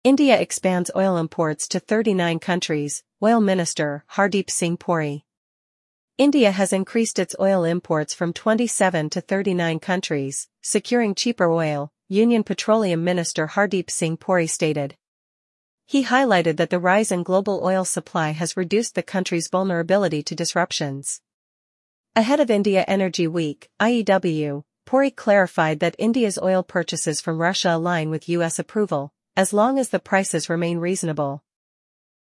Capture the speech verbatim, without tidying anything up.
India expands oil imports to thirty-nine countries, Oil Minister Hardeep Singh Puri. India has increased its oil imports from twenty-seven to thirty-nine countries, securing cheaper oil, Union Petroleum Minister Hardeep Singh Puri stated. He highlighted that the rise in global oil supply has reduced the country's vulnerability to disruptions. Ahead of India Energy Week, I E W, Puri clarified that India's oil purchases from Russia align with U S approval, as long as the prices remain reasonable.